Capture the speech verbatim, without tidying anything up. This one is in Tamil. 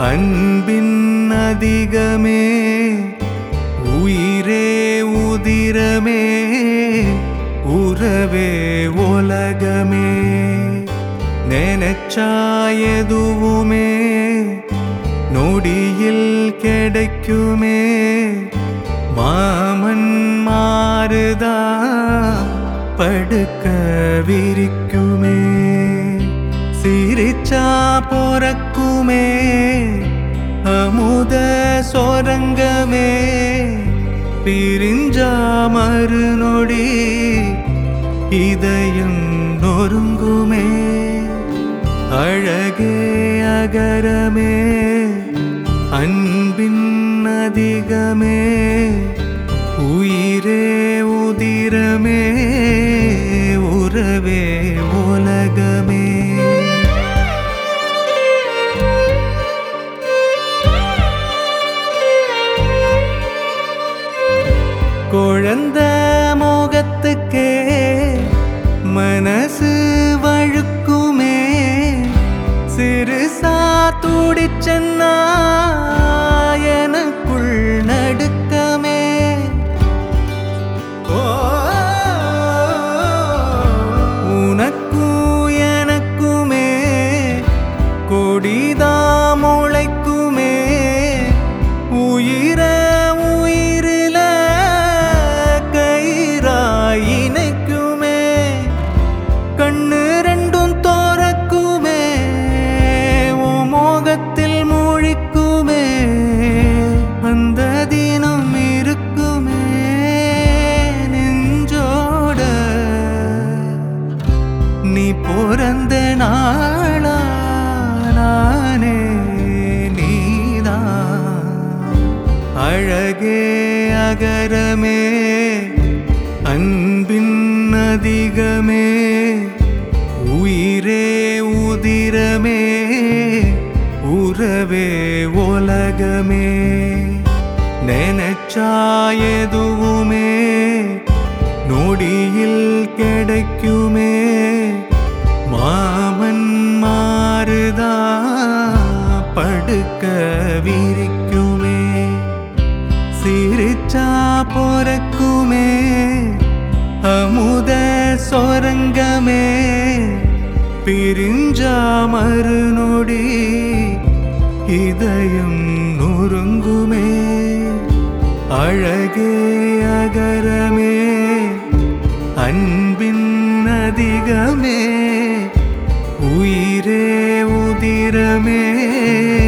அன்பின் அதிகமே உயிரே உதிரமே உறவே உலகமே நினைச்சா எதுவுமே நொடியில் கிடைக்குமே மாமன் மாறுதா படுக்க விரிக்குமே சிரிச்சா பொறக்குமே அமுத சொரங்கமே பிரிஞ்சா மறுநொடி இதயம் நொறுங்குமே அழகே அகரமே அன்பின் அதிகமே உயிரே உதிரமே உறவே உலகமே குழந்த மோகத்துக்கே மனசு வழுக்குமே சிறுசா துடிச்சன்னா எனக்குள் நடுக்கமே உனக்கும் எனக்குமே கொடிதா முளைக்குமே உயிர உயிரில கயிறாயினைக்குமே கண்ணு ரெண்டும் தோறக்குமே உன் மோகத்தில் மூழ்குமே அந்த தினம் இருக்குமே நெஞ்சோட நீ பிறந்த நாளா நானே நீதான் அழகே அகரமே அன்பின் அதிகமே உயிரே உதிரமே உறவே உலகமே நினைச்சா எதுவுமே நொடியில் கிடைக்குமே மாமன் மாறுதா படுக்க விரிக்குமே சிரிச்சா பொறக்குமே அமுத சொரங்கமே பிரிஞ்சா மறுநொடி இதயம் நொறுங்குமே அழகே அகரமே அன்பின் அதிகமே உயிரே உதிரமே